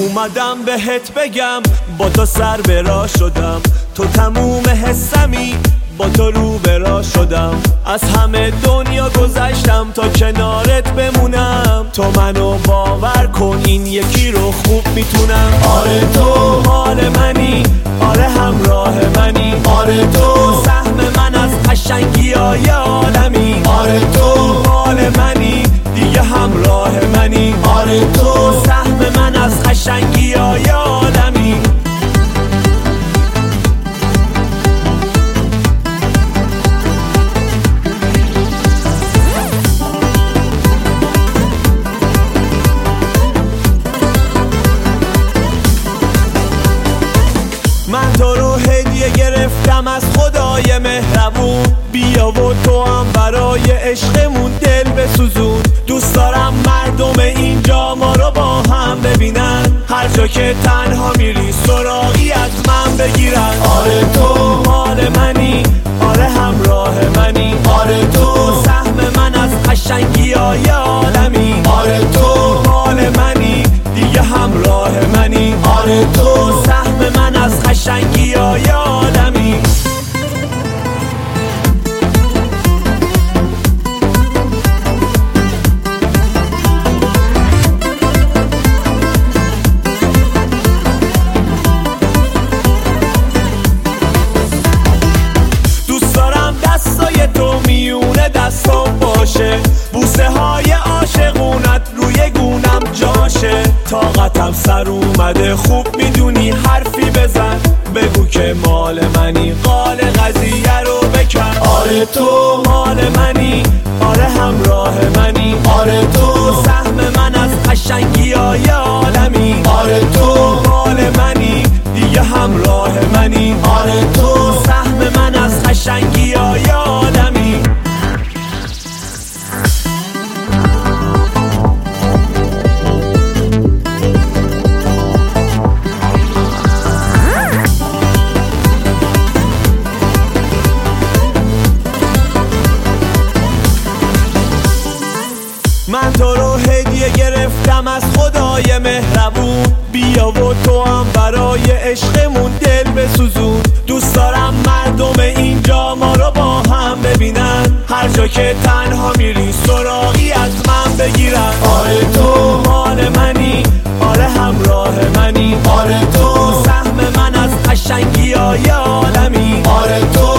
اومدم بهت بگم با تو سر به راه شدم، تو تموم حسمی، با تو رو به راه شدم. از همه دنیا گذشتم تا کنارت بمونم. تو منو باور کن این یکی رو خوب میتونم. آره تو مال منی، آره همراه منی، آره تو سهم من از قشنگی های عالمی، آره تو مال منی دیگه همراه منی، آره تو سهم من از قشنگی های عالمی. من تو رو هدیه گرفتم از خدای مهربون، بیا و تو هم برای عشقمون دل بسوزون. دوست دارم مردم اینجا ما رو با هم ببینن، هر جا که تنها میری سراغی از من بگیرن. آره تو مال منی، آره همراه منی، آره تو سهم من از قشنگی های عالمی، آره تو مال منی دیگه همراه منی، آره تو سهم من از قشنگی های عالمی. دوست دارم دستای تو میونه دستام باشه، بوسه های عاشقونت روی گونم جاشه. طاقتم سر اومده خوب میدونی حرفی بزن، بگو که مال منی، قال قضیه رو بکن. آره تو مال منی، آره همراه منی، آره تو سهم من از قشنگی های عالمی، آره تو مال منی دیگه همراه منی، آره تو سهم من از قشنگی های عالمی. من تو رو هدیه گرفتم از خدای مهربون، بیا و تو هم برای عشقمون دل بسوزون. دوست دارم مردم اینجا ما رو با هم ببینن، هر جا که تنها میری سراغی از من بگیرن. آره تو مال منی، آره همراه منی، آره تو سهم من از قشنگی های عالمی، آره تو